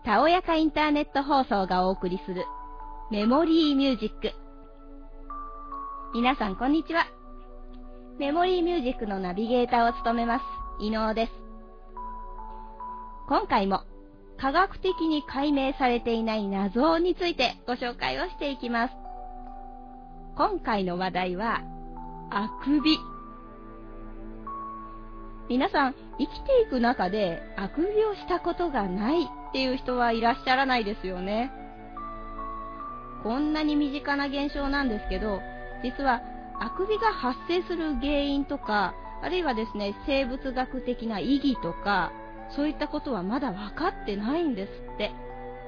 たおやかインターネット放送がお送りするメモリーミュージック。皆さんこんにちは。メモリーミュージックのナビゲーターを務めます伊能です。今回も科学的に解明されていない謎についてご紹介をしていきます。今回の話題はあくび。皆さん生きていく中であくびをしたことがないっていう人はいらっしゃらないですよね。こんなに身近な現象なんですけど、実はあくびが発生する原因とか、あるいはですね、生物学的な意義とか、そういったことはまだ分かってないんですって。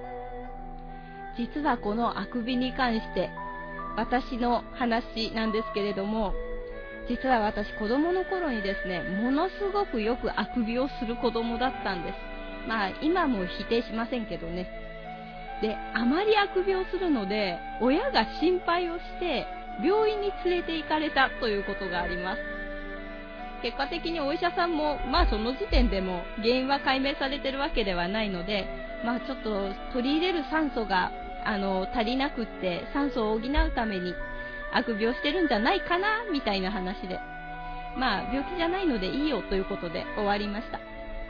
実はこのあくびに関して私の話なんですけれども、実は私子供の頃にですね、ものすごくよくあくびをする子供だったんです。まあ今も否定しませんけどね。で、あまりあくびをするので親が心配をして病院に連れて行かれたということがあります。結果的にお医者さんもその時点でも原因は解明されてるわけではないので、ちょっと取り入れる酸素が足りなくって、酸素を補うためにあくびをしてるんじゃないかなみたいな話で、病気じゃないのでいいよということで終わりました。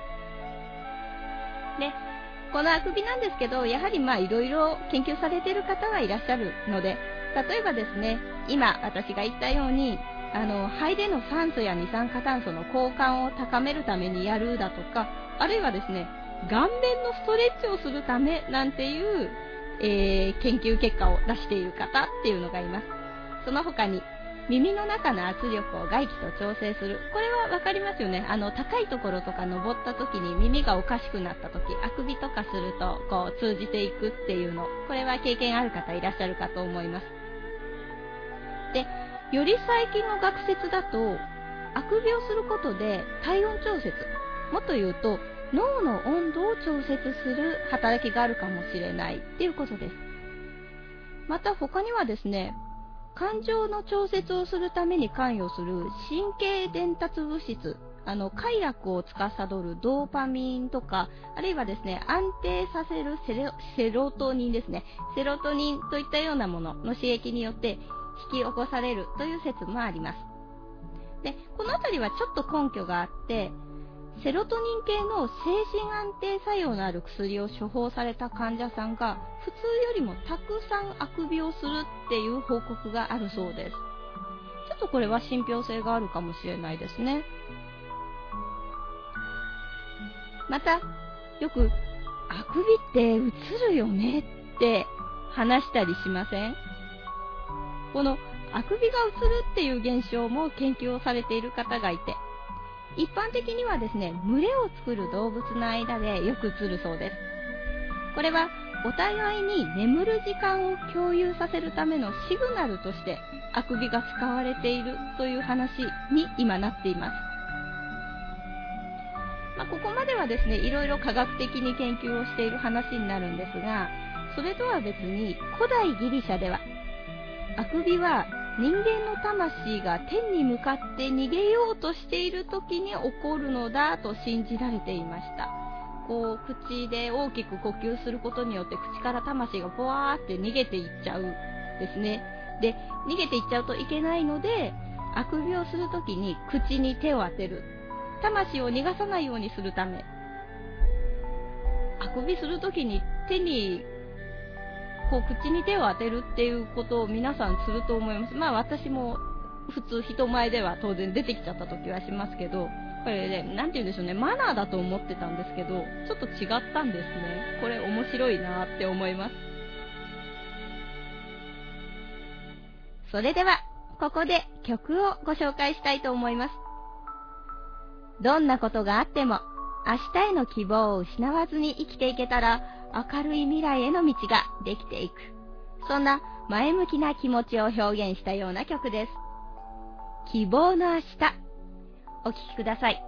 で、このあくびなんですけど、やはりいろいろ研究されている方はいらっしゃるので、例えばですね、今私が言ったように肺での酸素や二酸化炭素の交換を高めるためにやるだとか、あるいはですね、顔面のストレッチをするためなんていう、研究結果を出している方っていうのがいます。その他に耳の中の圧力を外気と調整する。これはわかりますよね。高いところとか登った時に耳がおかしくなった時、あくびとかするとこう通じていくっていうの、これは経験ある方いらっしゃるかと思います。で、より最近の学説だと、あくびをすることで体温調節、もっと言うと脳の温度を調節する働きがあるかもしれないっていうことです。また他にはですね、感情の調節をするために関与する神経伝達物質、快楽を司るドーパミンとか、あるいはですね、安定させるセロトニンですね。セロトニンといったようなものの刺激によって引き起こされるという説もあります。で、このあたりはちょっと根拠があって、セロトニン系の精神安定作用のある薬を処方された患者さんが普通よりもたくさんあくびをするっていう報告があるそうです。ちょっとこれは信憑性があるかもしれないですね。また、よくあくびってうつるよねって話したりしません？このあくびがうつるっていう現象も研究をされている方がいて、一般的にはですね、群れを作る動物の間でよく映るそうです。これはお互いに眠る時間を共有させるためのシグナルとしてあくびが使われているという話に今なっています。ここまではですね、いろいろ科学的に研究をしている話になるんですが、それとは別に古代ギリシャではあくびは人間の魂が天に向かって逃げようとしている時に起こるのだと信じられていました。こう口で大きく呼吸することによって口から魂がポワーって逃げていっちゃうですね。で、逃げていっちゃうといけないので、あくびをするときに口に手を当てる。魂を逃がさないようにするため。あくびするときに手に口に手を当てるっていうことを皆さんすると思います。私も普通人前では当然出てきちゃった時はしますけど、これね、なんて言うんでしょうね、マナーだと思ってたんですけど、ちょっと違ったんですね。これ面白いなって思います。それでは、ここで曲をご紹介したいと思います。どんなことがあっても、明日への希望を失わずに生きていけたら、明るい未来への道ができていく。そんな前向きな気持ちを表現したような曲です。希望の明日、お聴きください。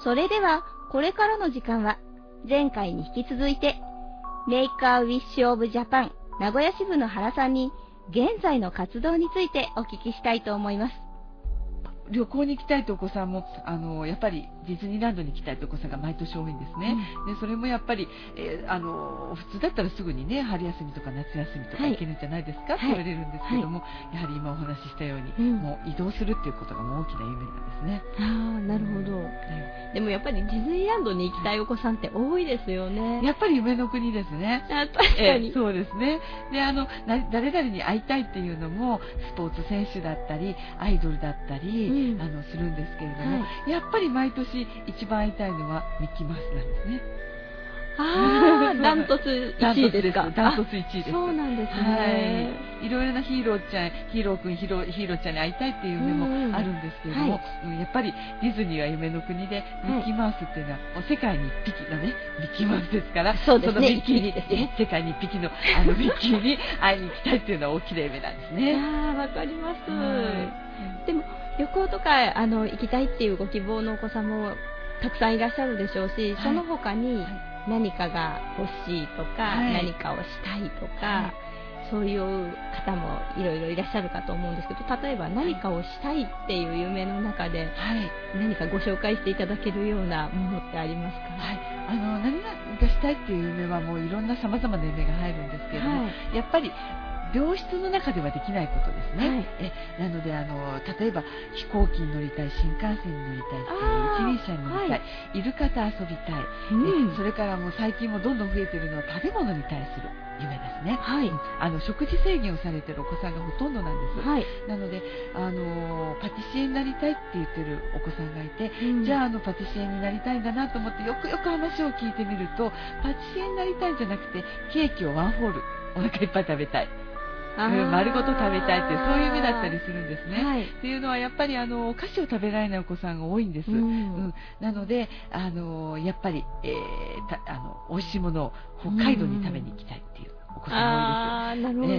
それでは、これからの時間は、前回に引き続いて、メーカーウィッシュオブジャパン名古屋支部の原さんに、現在の活動についてお聞きしたいと思います。 旅行に行きたいとお子さんもやっぱりディズニーランドに行きたいとお子さんが毎年多いんですね、でそれもやっぱり、普通だったらすぐにね春休みとか夏休みとか行けるんじゃないですか、って言われるんですけども、やはり今お話ししたように、もう移動するっていうことがもう大きな夢なんですね。 なるほど、でもやっぱりディズニーランドに行きたいお子さんって多いですよね。 やっぱり夢の国ですね。 確かに、 そうですね。で誰々に会いたいっていうのもスポーツ選手だったりアイドルだったり、するんですけれども、やっぱり毎年一番会いたいのはミッキーマウスなんですね。 ダントツ1位ですか。 ダントツ1位です。 そうなんですね。 いろいろなヒーロー君、ヒーローちゃんに会いたいっていう夢もあるんですけれども、やっぱりディズニーは夢の国で、ミッキーマウスっていうのは世界に1匹のね、ミッキーマウスですから、 そうですね、 そのミッキーにですね、世界に1匹のミッキーに会いに行きたいっていうのは大きな夢なんですね。 わかります。でも旅行とか行きたいっていうご希望のお子さんもたくさんいらっしゃるでしょうし、その他に何かが欲しいとか、何かをしたいとか、そういう方もいろいろいらっしゃるかと思うんですけど、例えば何かをしたいっていう夢の中で、何かご紹介していただけるようなものってありますか？ 何がしたいっていう夢はもういろんな様々な夢が入るんですけれども、やっぱり病室の中ではできないことですね。なので例えば飛行機に乗りたい、新幹線に乗りたい、一輪車に乗りたい、イルカと遊びたい、それからもう最近もどんどん増えているのは食べ物に対する夢ですね。食事制限をされているお子さんがほとんどなんです。なのでパティシエになりたいって言ってるお子さんがいて、じゃあパティシエになりたいんだなと思ってよくよく話を聞いてみると、パティシエになりたいんじゃなくてケーキをワンホールお腹いっぱい食べたい、丸ごと食べたいっていう、そういう夢だったりするんですね。っていうのはやっぱりお菓子を食べられないお子さんが多いんです。なのでやっぱり、美味しいものを北海道に食べに行きたいっていうお子さんも多いです。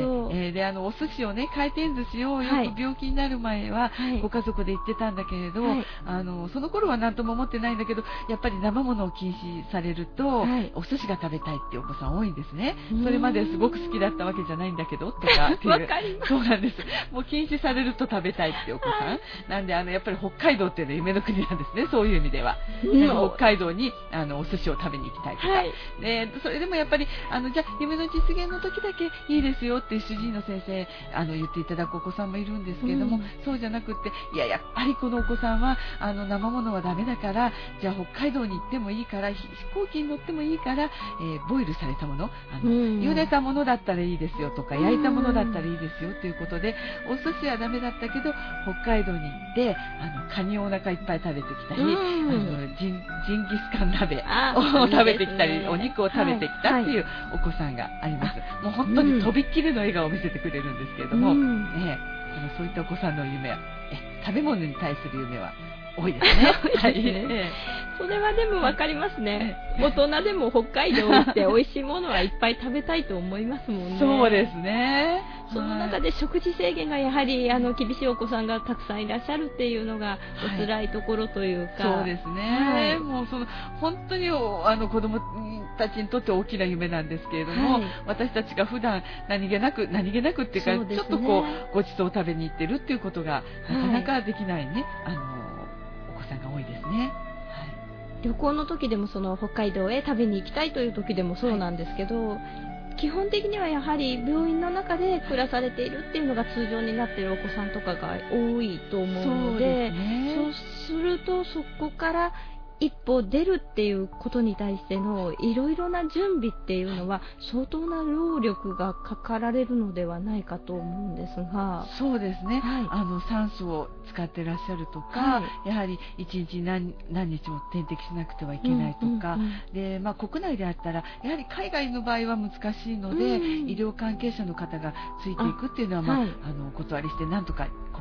でお寿司をね、回転寿司をよく病気になる前はご家族で行ってたんだけれど、その頃は何とも思ってないんだけど、やっぱり生ものを禁止されると、お寿司が食べたいっていうお子さん多いんですね。それまですごく好きだったわけじゃないんだけどとかっていう。そうなんです。もう禁止されると食べたいっていうお子さんなんで、やっぱり北海道っていうのは夢の国なんですね。そういう意味では北海道にお寿司を食べに行きたいとか、それでもやっぱりじゃあ夢の実現の時だけいいですよって主治医の先生言っていただくお子さんもいるんですけれども、そうじゃなくって、やっぱりこのお子さんは生ものはダメだから、じゃあ北海道に行ってもいいから、飛行機に乗ってもいいから、ボイルされたもの、茹でたものだったらいいですよとか、焼いたものだったらいいですよということで、お寿司はダメだったけど北海道に行ってカニをお腹いっぱい食べてきたり、ジンギスカン鍋を食べてきたり、お肉を食べてきたっていうお子さんがあります。もう本当にとびっきりの笑顔を見せてくれるんですけれども、そういったお子さんの夢は食べ物に対する夢は多いですね。 それはでも分かりますね。大人でも北海道行って美味しいものはいっぱい食べたいと思いますもんね。 そうですね。 その中で食事制限がやはり厳しいお子さんがたくさんいらっしゃるっていうのがお辛いところというか。 そうですね。もう本当に子供たちにとって大きな夢なんですけれども、私たちが普段何気なくっていうか、ちょっとごちそうを食べに行ってるっていうことがなかなかできないね、お子さんが多いですね。 旅行の時でも北海道へ食べに行きたいという時でもそうなんですけど、基本的にはやはり病院の中で暮らされているっていうのが通常になっているお子さんとかが多いと思うので、そうするとそこから一歩出るっていうことに対してのいろいろな準備っていうのは相当な労力がかかられるのではないかと思うんですが。 そうですね、酸素を使ってらっしゃるとか、やはり1日何日も点滴しなくてはいけないとか、で国内であったらやはり海外の場合は難しいので、医療関係者の方がついていくっていうのはお断りしてなんとか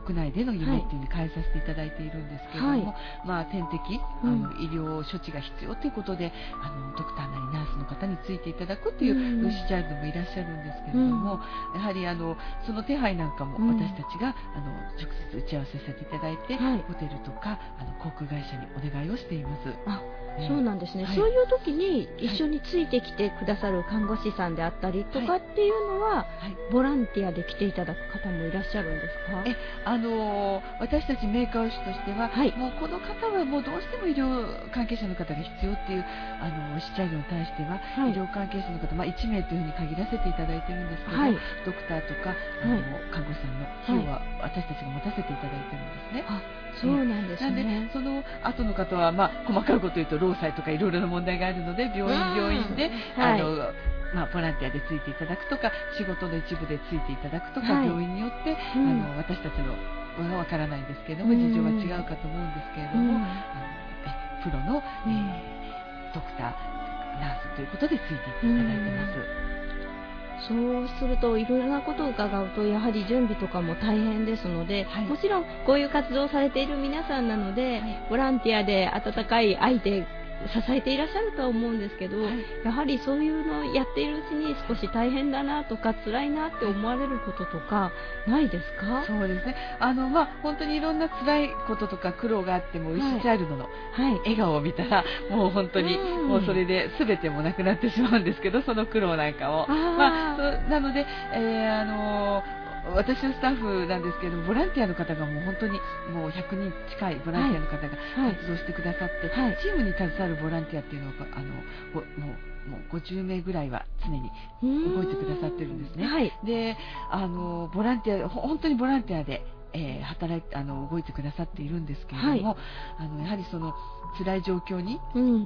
国内での夢っていうに変えさせていただいているんですけれども、点滴医療処置が必要ということでドクターなりナースの方についていただくっていうウィッシュチャイルドもいらっしゃるんですけれども、やはりその手配なんかも私たちが直接打ち合わせさせていただいて、ホテルとか航空会社にお願いをしています。 そうなんですね、そういう時に一緒についてきてくださる看護師さんであったりとかっていうのは、ボランティアで来ていただく方もいらっしゃるんですか？ 私たちメーカー師としては、もうこの方はもうどうしても医療関係者の方が必要っていうシチャイルに対しては、医療関係者の方、1名というふうに限らせていただいてるんですけど、ドクターとか看護師さんの費用は私たちが持たせていただいてるんですね。 そうなんですね。 なんでその後の方は、細かいこと言うと労災とかいろいろな問題があるので病院でボランティアでついていただくとか仕事の一部でついていただくとか、病院によって、私たちのはわからないんですけれども、事情は違うかと思うんですけれども、プロの、ドクターナースということでついていっていただいてます。 そうするといろいろなことを伺うとやはり準備とかも大変ですので、もちろんこういう活動をされている皆さんなので、ボランティアで温かい愛で支えていらっしゃるとは思うんですけど、やはりそういうのをやっているうちに少し大変だなとか辛いなって思われることとかないですか？ そうですね、本当にいろんな辛いこととか苦労があっても、ウィッシュチャイルドの笑顔を見たら、もう本当にもうそれで全てもなくなってしまうんですけど、その苦労なんかをなので、私のスタッフなんですけど、ボランティアの方がもう本当にもう100人近いボランティアの方が活動してくださって、チームに携わるボランティアっていうのがもう50名ぐらいは常に動いてくださってるんですね。でボランティア本当にボランティアで動いてくださっているんですけれども、やはりその辛い状況に、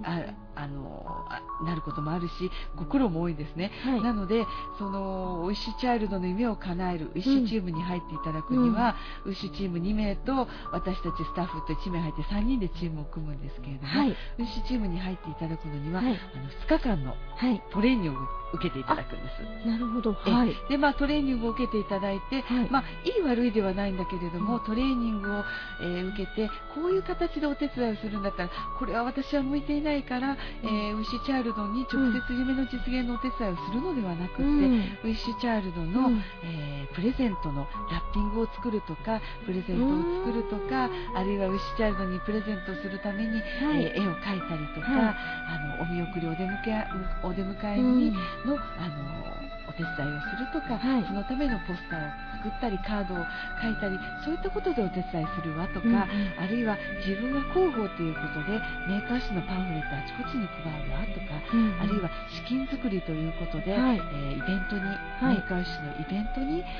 なることもあるし、ご苦労も多いんですね。なのでそのウィッシュチャイルドの夢を叶えるウィッシュチームに入っていただくには、ウィッシュチーム2名と私たちスタッフと1名入って3人でチームを組むんですけれども、ウィッシュチームに入っていただくのには、2日間のトレーニングを受けていただくんです。 なるほど。 でトレーニングを受けていただいて、いい悪いではないんだけれども、トレーニングを、受けてこういう形でお手伝いをするんだったら、これは私は向いていないから、ウィッシュチャイルドに直接夢の実現のお手伝いをするのではなくて、ウィッシュチャイルドの、プレゼントのラッピングを作るとか、プレゼントを作るとか、あるいはウィッシュチャイルドにプレゼントをするために、絵を描いたりとか、お見送りお出迎えにの、お手伝いをするとか、そのためのポスターを作ったりカードを書いたり、そういったことでお手伝いするわとか、あるいは自分が広報ということでメーカー誌のパンフレットあちこちに配るわとか、あるいは資金作りということで、イベントに、メーカー誌のイベントに、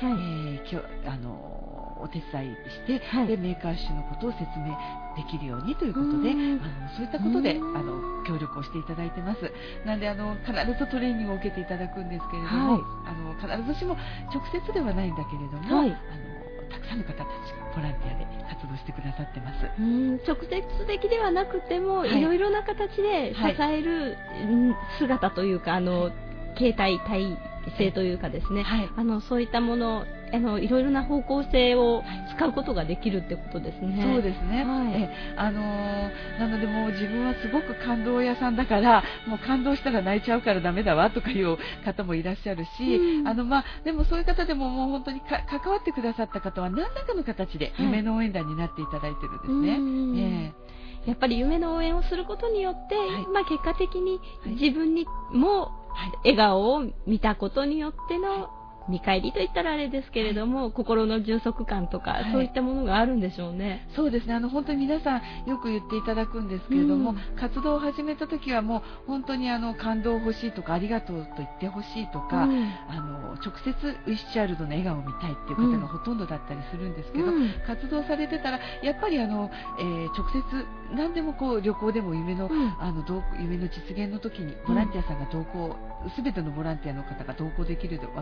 お手伝いして、でメーカー誌のことを説明できるようにということで、そういったことで協力をしていただいてます。なんで必ずトレーニングを受けていただくんですけれども、必ずしも直接ではないんだけれども、たくさんの方たちがボランティアで活動してくださってます。 直接的ではなくても、いろいろな形で支える姿というか、形態体制というかですね、そういったものいろいろな方向性を使うことができるってことですね。 そうですね。なのでもう自分はすごく感動屋さんだから、もう感動したら泣いちゃうからダメだわとかいう方もいらっしゃるし、でもそういう方でももう本当に関わってくださった方は何らかの形で夢の応援団になっていただいてるんですね。 やっぱり夢の応援をすることによって、結果的に自分にも笑顔を見たことによっての見返りといったらあれですけれども、心の充足感とか、そういったものがあるんでしょうね。 そうですね。本当に皆さんよく言っていただくんですけれども、活動を始めた時はもう本当に感動欲しいとか、ありがとうと言ってほしいとか、直接ウィッシュチャイルドの笑顔を見たいっていう方がほとんどだったりするんですけど、活動されてたらやっぱり直接何でも旅行でも夢の実現の時にボランティアさんが同行、全てのボランティアの方が同行できるわけではない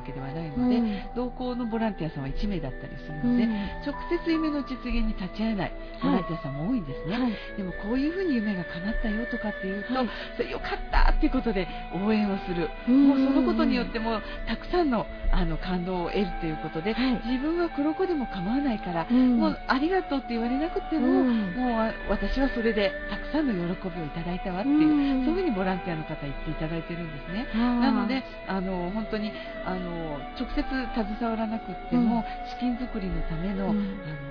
ないので、同行のボランティアさんは1名だったりするので、直接夢の実現に立ち会えないボランティアさんも多いんですね、でもこういうふうに夢が叶ったよとかっていうと、それよかったっていうことで応援をする、もうそのことによってもたくさんの感動を得るということで、自分は黒子でも構わないから、もうありがとうって言われなくても、もう私はそれでたくさんの喜びをいただいたわっていう、そういうふうにボランティアの方言っていただいてるんですね。なので本当に直接携わらなくっても、資金作りのための、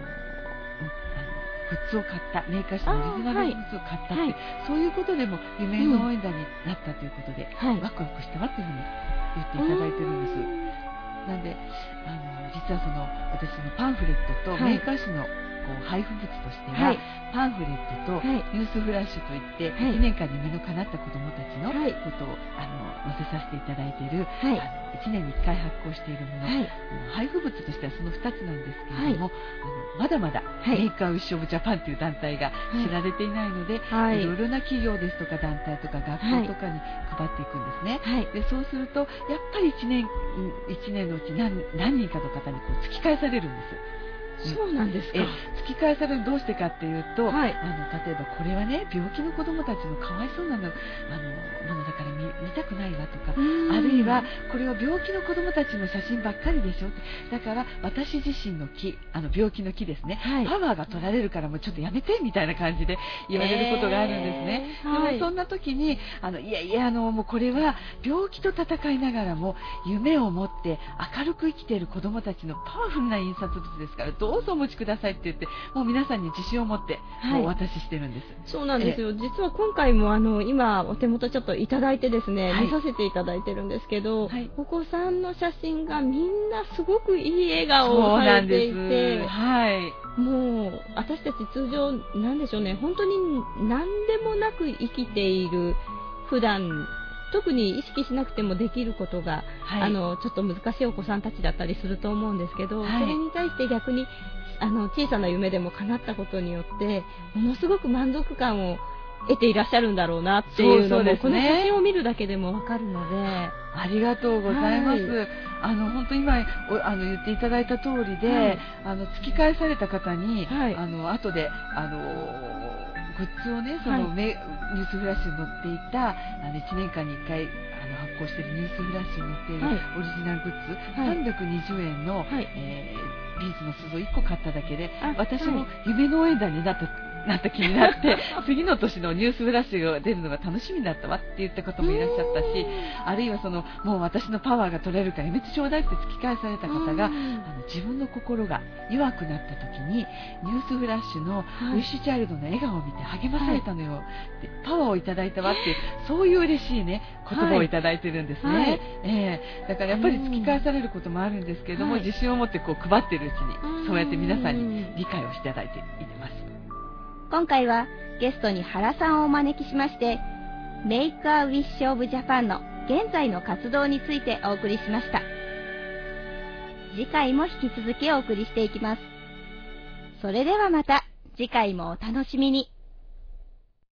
グッズを買った、メーカー誌のオリジナルグッズを買ったって、そういうことでも夢の応援団になったということで、ワクワクしたわっていうふうに言っていただいてるんです。なんで実は私のパンフレットとメーカー誌の配布物としては、パンフレットとニュースフラッシュといって、1年間に夢の叶った子どもたちのことを載せさせていただいている、1年に1回発行しているもの、配布物としてはその2つなんですけれども、まだまだメーカーウィッシュオブジャパンという団体が知られていないので、いろいろな企業ですとか団体とか学校とかに配っていくんですね。でそうするとやっぱり1年のうち何人かの方に突き返されるんです。 そうなんですか。 突き返される、どうしてかっていうと、例えばこれはね、病気の子どもたちのかわいそうなものだから 見たくないわとか、あるいはこれは病気の子どもたちの写真ばっかりでしょ、だから私自身の木、病気の木ですね、パワーが取られるからもうちょっとやめてみたいな感じで言われることがあるんですね。でもそんな時にいやいやもうこれは病気と戦いながらも夢を持って明るく生きている子どもたちのパワフルな印刷物ですから、どうぞお持ちくださいって言って、もう皆さんに自信を持ってもうお渡ししてるんです。 そうなんですよ。実は今回も今お手元ちょっといただいてですね、見させていただいてるんですけど、お子さんの写真がみんなすごくいい笑顔をされていて、もう私たち通常なんでしょうね、本当に何でもなく生きている、普段特に意識しなくてもできることが、ちょっと難しいお子さんたちだったりすると思うんですけど、それに対して逆に小さな夢でも叶ったことによってものすごく満足感を得ていらっしゃるんだろうなっていうのも、この写真を見るだけでもわかるので。 ありがとうございます。本当今言っていただいた通りで、突き返された方に、後でグッズをね、ニュースフラッシュに載っていた1年間に1回発行しているニュースフラッシュに載っているオリジナルグッズ、320円の、ビーズの鈴を1個買っただけで、私も夢の応援団になった気になって次の年のニュースフラッシュが出るのが楽しみだったわって言った方もいらっしゃったし、あるいはもう私のパワーが取れるからやめてちょうだいって突き返された方が、自分の心が弱くなった時にニュースフラッシュのウィッシュチャイルドの笑顔を見て励まされたのよ、でパワーをいただいたわっていう、そういう嬉しいね言葉をいただいてるんですね。だからやっぱり突き返されることもあるんですけれども、自信を持って配っているうちにそうやって皆さんに理解をしていただいています。 今回はゲストに原さんをお招きしまして、メイクアウィッシュオブジャパンの現在の活動についてお送りしました。次回も引き続きお送りしていきます。それではまた次回もお楽しみに。